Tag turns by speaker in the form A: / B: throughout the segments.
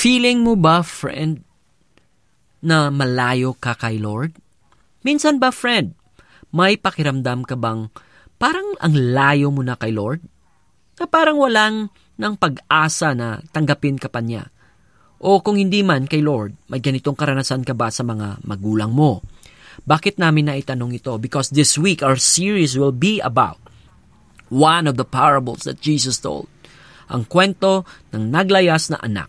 A: Feeling mo ba, friend, na malayo ka kay Lord? Minsan ba, friend, may pakiramdam ka bang parang ang layo mo na kay Lord? Na parang walang ng pag-asa na tanggapin ka pa niya? O kung hindi man kay Lord, may ganitong karanasan ka ba sa mga magulang mo? Bakit namin naitanong ito? Because this week our series will be about one of the parables that Jesus told. Ang kwento ng naglayas na anak.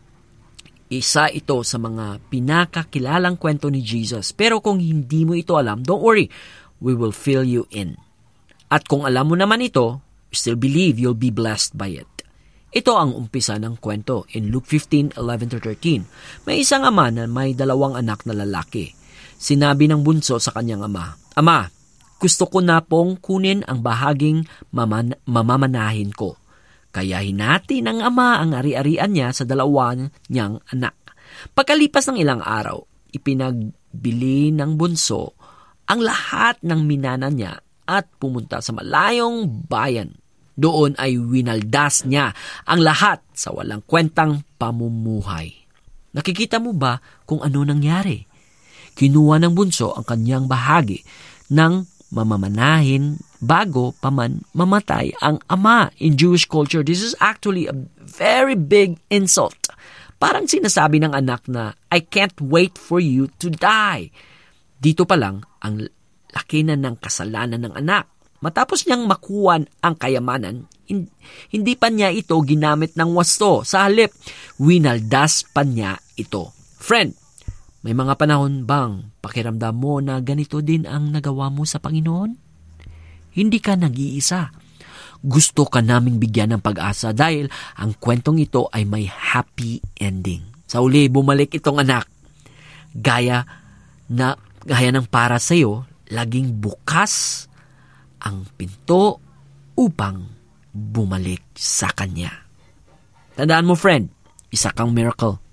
A: Isa ito sa mga pinakakilalang kwento ni Jesus. Pero kung hindi mo ito alam, don't worry, we will fill you in. At kung alam mo naman ito, still believe you'll be blessed by it. Ito ang umpisa ng kwento in Luke 15:11-13. May isang ama na may 2 anak na lalaki. Sinabi ng bunso sa kanyang ama, "Ama, gusto ko na pong kunin ang bahaging mamamanahin ko." Kaya hinati ng ama ang ari-arian niya sa 2 niyang anak. Pagkalipas ng ilang araw, ipinagbili ng bunso ang lahat ng minana niya at pumunta sa malayong bayan. Doon ay winaldas niya ang lahat sa walang kwentang pamumuhay. Nakikita mo ba kung ano nangyari? Kinuha ng bunso ang kanyang bahagi ng mamamanahin bago pa man mamatay ang ama. In Jewish culture, this is actually a very big insult. Parang sinasabi ng anak na, "I can't wait for you to die." Dito pa lang ang laki na ng kasalanan ng anak. Matapos niyang makuha ang kayamanan, hindi pa niya ito ginamit ng wasto. Sa halip, winaldas pa niya ito. Friend, may mga panahon bang pakiramdam mo na ganito din ang nagawa mo sa Panginoon? Hindi ka nag-iisa. Gusto ka naming bigyan ng pag-asa dahil ang kwentong ito ay may happy ending. Sa uli, bumalik itong anak. Gaya ng para sa iyo, laging bukas ang pinto upang bumalik sa kanya. Tandaan mo, friend, isa kang miracle.